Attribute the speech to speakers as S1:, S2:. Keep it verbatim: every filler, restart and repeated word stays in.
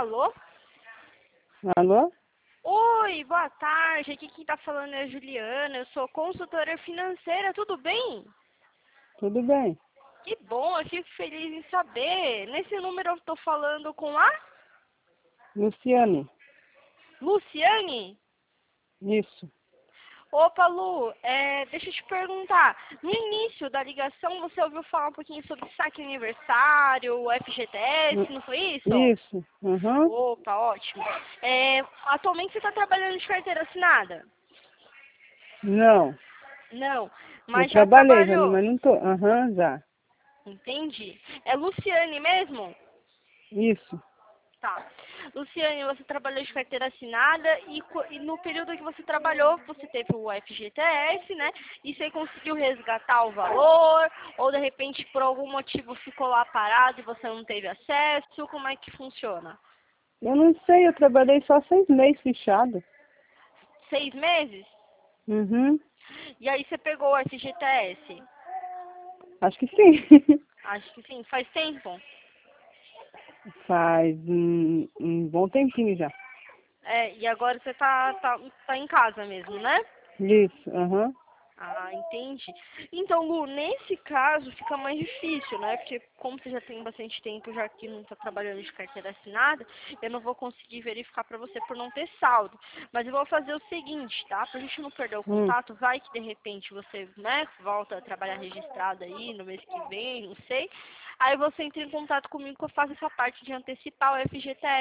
S1: Alô?
S2: Alô?
S1: Oi, boa tarde. Aqui quem tá falando é a Juliana. Eu sou consultora financeira. Tudo bem?
S2: Tudo bem?
S1: Que bom, eu fico feliz em saber. Nesse número eu tô falando com a
S2: Luciane?
S1: Luciane.
S2: Isso.
S1: Opa, Lu, é, deixa eu te perguntar. No início da ligação, você ouviu falar um pouquinho sobre saque aniversário, o F G T S, não foi isso?
S2: Isso. Uhum.
S1: Opa, ótimo. É, atualmente você está trabalhando de carteira assinada?
S2: Não.
S1: Não,
S2: Eu
S1: mas já
S2: trabalhei, já,
S1: trabalhou.
S2: mas não tô. Aham, já.
S1: Entendi. É Luciane mesmo?
S2: Isso.
S1: Tá. Luciane, você trabalhou de carteira assinada e, co- e no período que você trabalhou, você teve o F G T S, né? E você conseguiu resgatar o valor, ou de repente por algum motivo ficou lá parado e você não teve acesso, como é que funciona?
S2: Eu não sei, eu trabalhei só seis meses fechado.
S1: Seis meses?
S2: Uhum.
S1: E aí você pegou o F G T S?
S2: Acho que sim.
S1: Acho que sim, faz tempo.
S2: Faz um, um bom tempinho já.
S1: É, e agora você tá, tá, tá em casa mesmo, né?
S2: Isso. Aham.
S1: Ah, entendi. Então, Lu, nesse caso fica mais difícil, né? Porque como você já tem bastante tempo já que não está trabalhando de carteira assinada, eu não vou conseguir verificar para você por não ter saldo. Mas eu vou fazer o seguinte, tá? Pra gente não perder o
S2: Hum.
S1: contato, vai que de repente você, né, volta a trabalhar registrado aí no mês que vem, não sei. Aí você entra em contato comigo que eu faço essa parte de antecipar o F G T S.